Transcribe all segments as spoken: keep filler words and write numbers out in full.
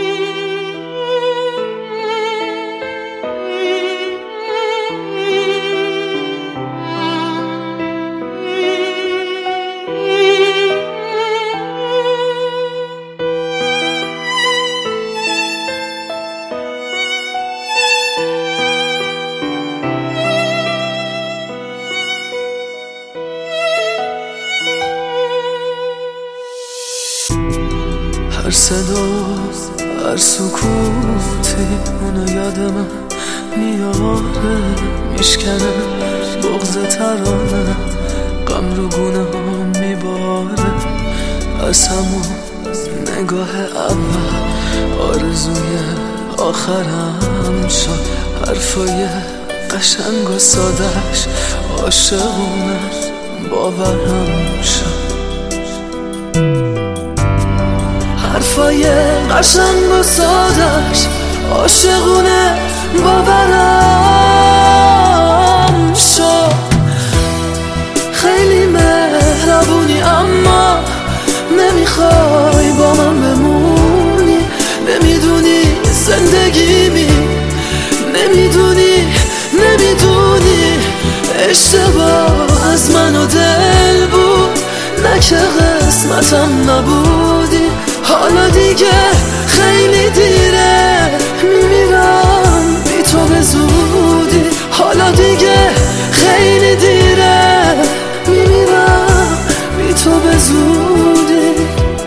هر صدا هر سکوتی اونو یاد من میاره، میشکنه بغض ترانه، غم رو گونه ها میباره. از همون نگاه اول آرزوی آخرم شد، حرفای قشنگ و سادش عاشقونه باورم شد. حرفای قشنگ و سادش عاشقونه باورم شد. خیلی مهربونی اما نمیخوای با من بمونی، نمیدونی زندگیمی، نمیدونی نمیدونی اشتباه از من و دل بود، نه که قسمتم نبودی. حالا دیگه خیلی دیره، میمیرم بی تو به زودی. حالا دیگه خیلی دیره، میمیرم بی تو به زودی.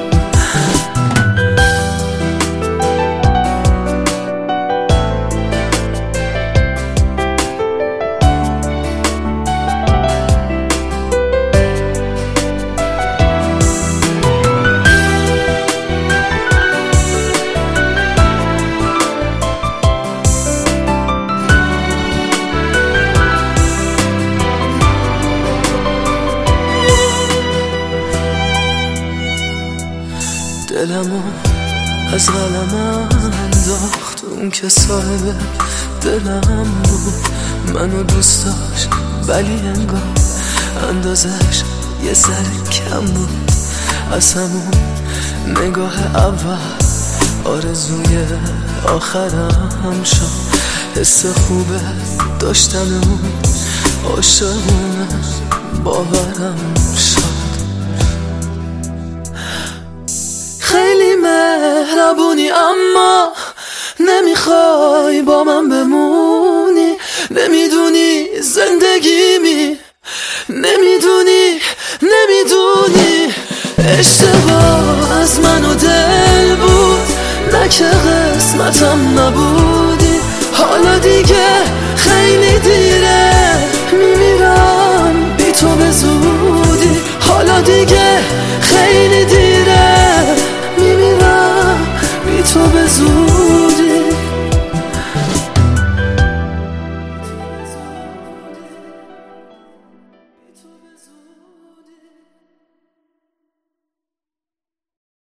دلمو از قلمم انداخت اون که صاحب دلم بود، منو دوست داشت ولی انگار اندازش یه ذره کم بود. از همون نگاه اول آرزوی آخرم شد، حس خوبه داشتن اون عاشقونه باورم شد. خیلی مهربونی اما نمیخوای با من بمونی، نمیدونی زندگیمی، نمیدونی نمیدونی اشتباه از من و دل بود، نه که قسمتم نبود.